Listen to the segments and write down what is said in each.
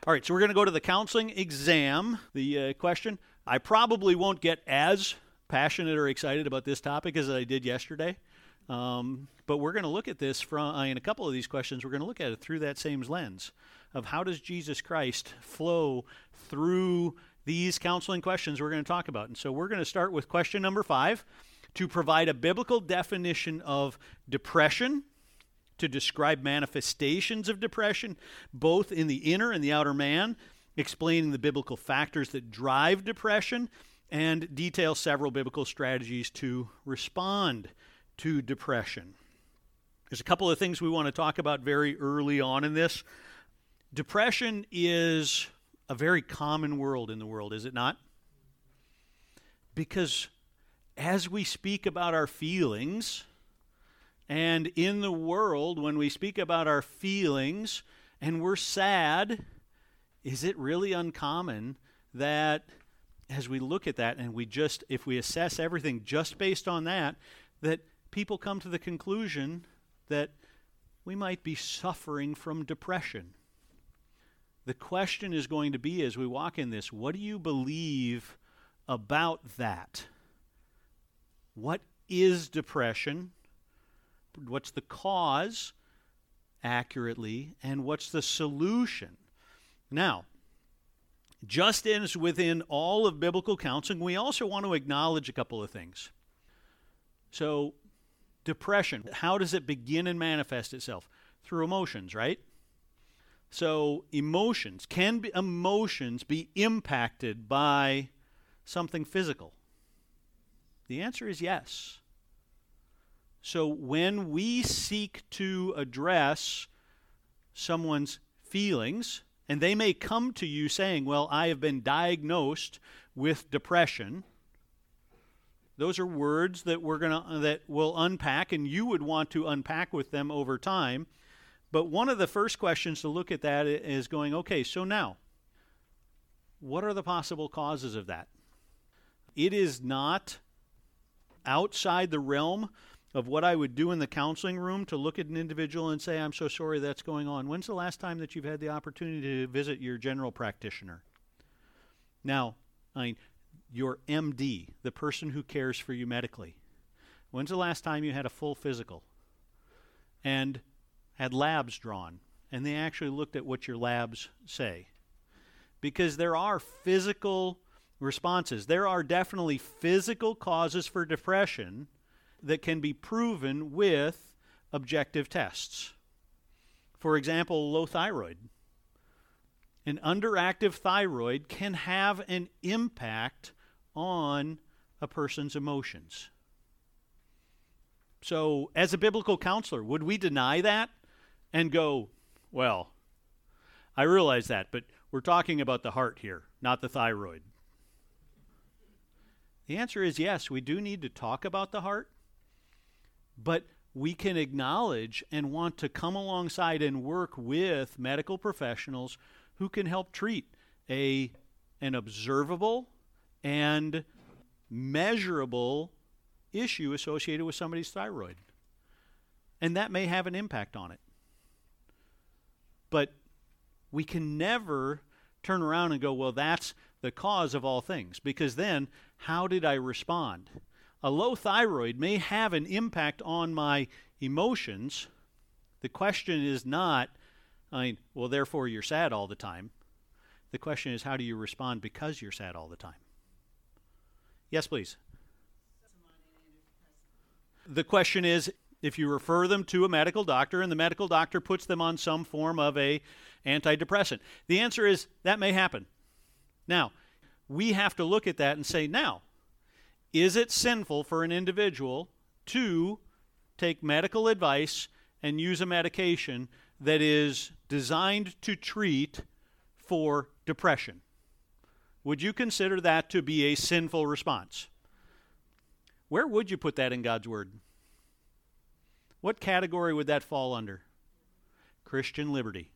All right, so we're going to go to the counseling exam. The question, I probably won't get as passionate or excited about this topic as I did yesterday, but we're going to look at this in a couple of these questions, we're going to look at it through that same lens of how does Jesus Christ flow through these counseling questions we're going to talk about. And so we're going to start with question number 5, to provide a biblical definition of depression, to describe manifestations of depression, both in the inner and the outer man, explaining the biblical factors that drive depression, and detail several biblical strategies to respond to depression. There's a couple of things we want to talk about very early on in this. Depression is a very common word in the world, is it not? Because as we speak about our feelings, and in the world, when we speak about our feelings and we're sad, is it really uncommon that as we look at that and if we assess everything just based on that people come to the conclusion that we might be suffering from depression? The question is going to be, as we walk in this, what do you believe about that? What is depression? What's the cause accurately? And what's the solution? Now, just as within all of biblical counseling, we also want to acknowledge a couple of things. So, depression, how does it begin and manifest itself? Through emotions, right? So can emotions be impacted by something physical? The answer is yes. So when we seek to address someone's feelings, and they may come to you saying, well, I have been diagnosed with depression, those are words that that we'll unpack, and you would want to unpack with them over time. But one of the first questions to look at that is going, okay, so now, what are the possible causes of that? It is not outside the realm of what I would do in the counseling room to look at an individual and say, I'm so sorry that's going on. When's the last time that you've had the opportunity to visit your general practitioner? Now, your MD, the person who cares for you medically. When's the last time you had a full physical and had labs drawn, and they actually looked at what your labs say? Because there are physical responses. There are definitely physical causes for depression that can be proven with objective tests. For example, low thyroid. An underactive thyroid can have an impact on a person's emotions. So, as a biblical counselor, would we deny that and go, well, I realize that, but we're talking about the heart here, not the thyroid? The answer is yes, we do need to talk about the heart, but we can acknowledge and want to come alongside and work with medical professionals who can help treat an observable and measurable issue associated with somebody's thyroid. And that may have an impact on it. But we can never turn around and go, well, that's the cause of all things, because then how did I respond? A low thyroid may have an impact on my emotions. The question is not, well, therefore you're sad all the time. The question is, how do you respond because you're sad all the time? Yes, please. The question is, if you refer them to a medical doctor and the medical doctor puts them on some form of a antidepressant, the answer is that may happen. Now, we have to look at that and say, now, is it sinful for an individual to take medical advice and use a medication that is designed to treat for depression? Would you consider that to be a sinful response? Where would you put that in God's Word? What category would that fall under? Christian liberty.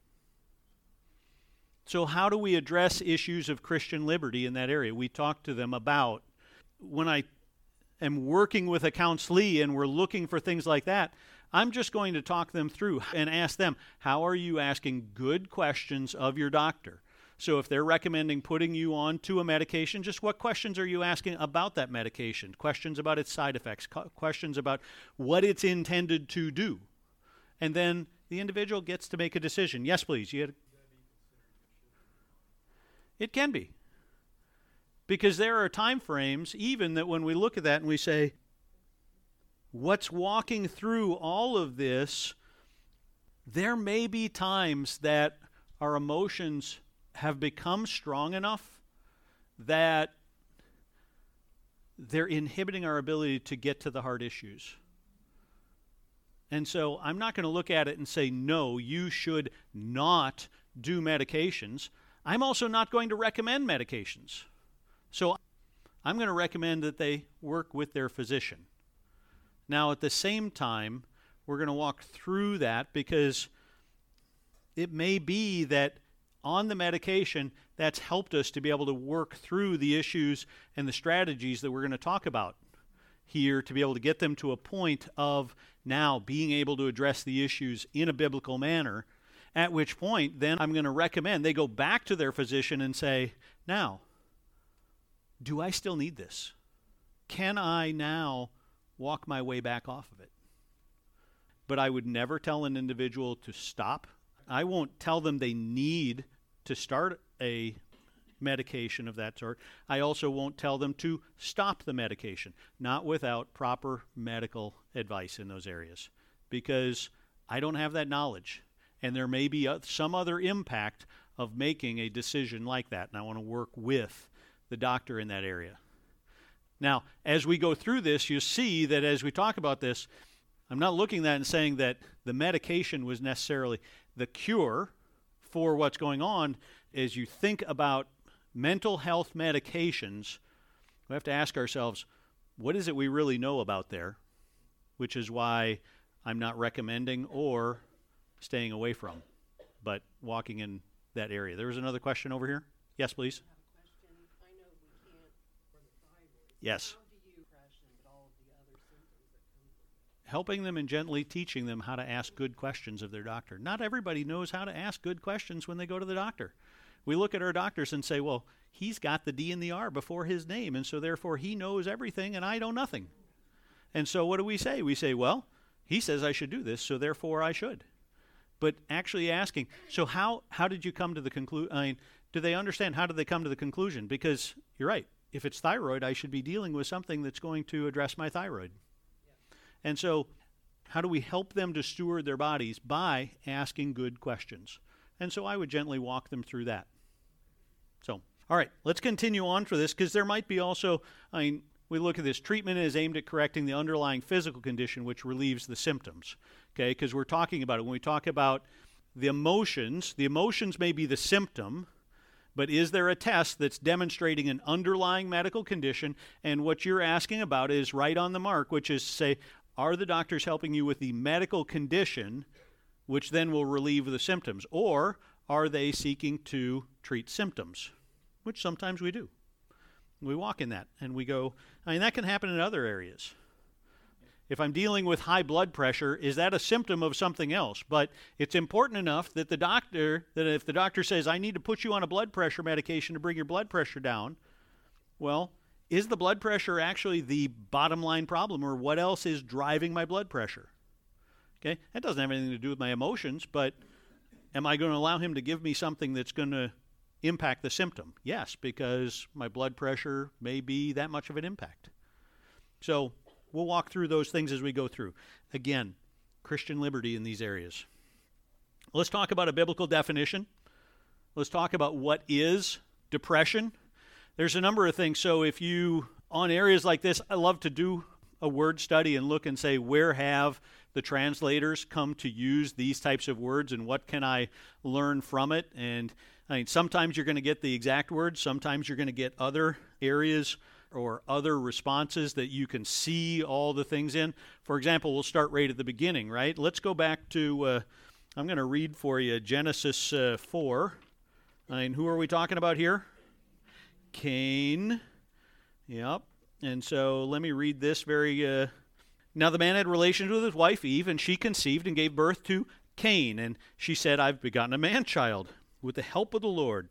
So how do we address issues of Christian liberty in that area? We talk to them about, when I am working with a counselee and we're looking for things like that, I'm just going to talk them through and ask them, how are you asking good questions of your doctor So if they're recommending putting you on to a medication, just what questions are you asking about that medication? Questions about its side effects, questions about what it's intended to do. And then the individual gets to make a decision. Yes, please. It can be. Because there are time frames, even that when we look at that and we say, what's walking through all of this, there may be times that our emotions have become strong enough that they're inhibiting our ability to get to the hard issues. And so I'm not going to look at it and say, no, you should not do medications. I'm also not going to recommend medications. So I'm going to recommend that they work with their physician. Now, at the same time, we're going to walk through that because it may be that on the medication, that's helped us to be able to work through the issues and the strategies that we're going to talk about here to be able to get them to a point of now being able to address the issues in a biblical manner, at which point then I'm going to recommend they go back to their physician and say, now, do I still need this? Can I now walk my way back off of it? But I would never tell an individual to stop. I won't tell them they need to start a medication of that sort. I also won't tell them to stop the medication, not without proper medical advice in those areas, because I don't have that knowledge, and there may be some other impact of making a decision like that, and I want to work with the doctor in that area. Now, as we go through this, you see that as we talk about this, I'm not looking at that and saying that the medication was necessarily the cure for what's going on. As you think about mental health medications, we have to ask ourselves, what is it we really know about there? Which is why I'm not recommending or staying away from, but walking in that area. There was another question over here. Yes, please. I have a question. I know we can't for the thyroid. Yes. How do you depression, but all of the other symptoms that come from it? Helping them and gently teaching them how to ask good questions of their doctor. Not everybody knows how to ask good questions when they go to the doctor. We look at our doctors and say, well, he's got the D and the R before his name, and so therefore he knows everything and I know nothing. And so what do we say? We say, well, he says I should do this, so therefore I should. But actually asking, so how did you come to the conclusion? I mean, do they understand how did they come to the conclusion? Because you're right. If it's thyroid, I should be dealing with something that's going to address my thyroid. Yeah. And so how do we help them to steward their bodies? By asking good questions. And so I would gently walk them through that. So, all right, let's continue on for this because there might be also, we look at this, treatment is aimed at correcting the underlying physical condition which relieves the symptoms, okay, because we're talking about it. When we talk about the emotions may be the symptom, but is there a test that's demonstrating an underlying medical condition? And what you're asking about is right on the mark, which is to say, are the doctors helping you with the medical condition, which then will relieve the symptoms, or are they seeking to treat symptoms, which sometimes we do. We walk in that and we go, that can happen in other areas. If I'm dealing with high blood pressure, is that a symptom of something else? But it's important enough that if the doctor says, I need to put you on a blood pressure medication to bring your blood pressure down, well, is the blood pressure actually the bottom line problem, or what else is driving my blood pressure? Okay, that doesn't have anything to do with my emotions, but am I going to allow him to give me something that's going to impact the symptom? Yes, because my blood pressure may be that much of an impact. So we'll walk through those things as we go through. Again, Christian liberty in these areas. Let's talk about a biblical definition. Let's talk about what is depression. There's a number of things. So if you, on areas like this, I love to do a word study and look and say, where have the translators come to use these types of words and what can I learn from it? And sometimes you're going to get the exact words. Sometimes you're going to get other areas or other responses that you can see all the things in. For example, we'll start right at the beginning, right? Let's go back to, I'm going to read for you Genesis 4. Who are we talking about here? Cain. Yep. And so let me read this very... Now the man had relations with his wife Eve, and she conceived and gave birth to Cain. And she said, I've begotten a man-child with the help of the Lord.